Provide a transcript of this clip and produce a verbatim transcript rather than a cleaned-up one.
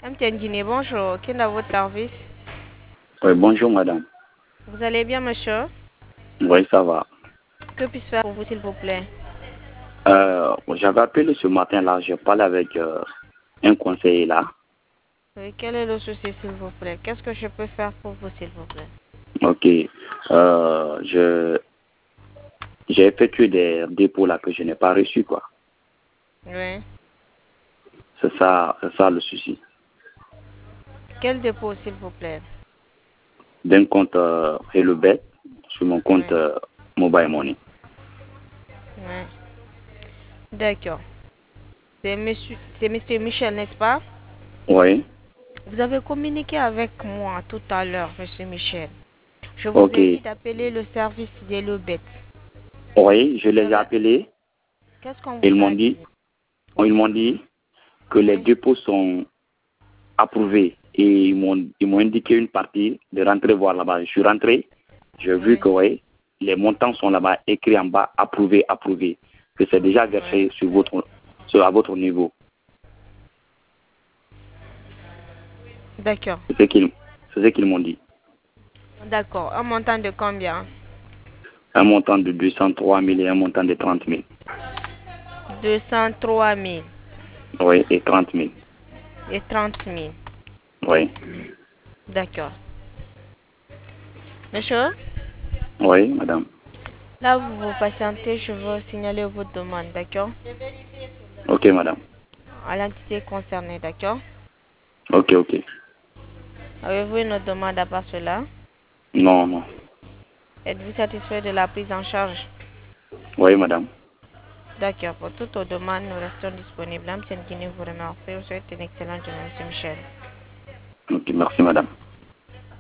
M T N Guinée, bonjour. Qui est dans votre service? Oui, bonjour madame. Vous allez bien, monsieur? Oui, ça va. Que puis-je faire pour vous, s'il vous plaît? Euh, j'avais appelé ce matin-là, j'ai parlé avec euh, un conseiller là. Oui, quel est le souci, s'il vous plaît? Qu'est-ce que je peux faire pour vous, s'il vous plaît? Ok. Euh, je j'ai effectué des dépôts là que je n'ai pas reçus quoi. Oui. C'est ça, c'est ça le souci. Quel dépôt, s'il vous plaît? D'un compte euh, HelloBet sur mon compte Oui. euh, Mobile Money. Oui. D'accord. C'est monsieur, c'est monsieur Michel, n'est-ce pas? Oui. Vous avez communiqué avec moi tout à l'heure, monsieur Michel. Je vous Ok. ai dit d'appeler le service d'Elobet. Oui, je Vous les ai avez... appelés. Qu'est-ce qu'on Ils vous m'ont a dit, dit? ils m'ont dit que les Oui. dépôts sont approuvés et ils m'ont ils m'ont indiqué une partie de rentrer voir là-bas. Je suis rentré. J'ai vu Oui. que ouais, les montants sont là-bas écrits en bas, approuvé, approuvé, que c'est déjà Oui. versé sur votre, sur, à votre niveau. D'accord. C'est ce qu'ils c'est ce qu'ils m'ont dit. D'accord. Un montant de combien? Un montant de deux cent trois mille et un montant de trente mille. deux cent trois mille Oui, et trente mille. et trente mille. Oui. D'accord. Monsieur, Oui, madame. là, vous vous patientez, je veux signaler votre demande, d'accord? Ok, madame. À l'entité concernée, d'accord? Ok, ok. Avez-vous une autre demande à part cela? Non, non. Êtes-vous satisfait de la prise en charge? Oui, madame. D'accord. Pour toutes vos demandes, nous restons disponibles. M T N Guinée vous remercie. Vous souhaite une excellente journée, monsieur Michel. Ok, merci, madame.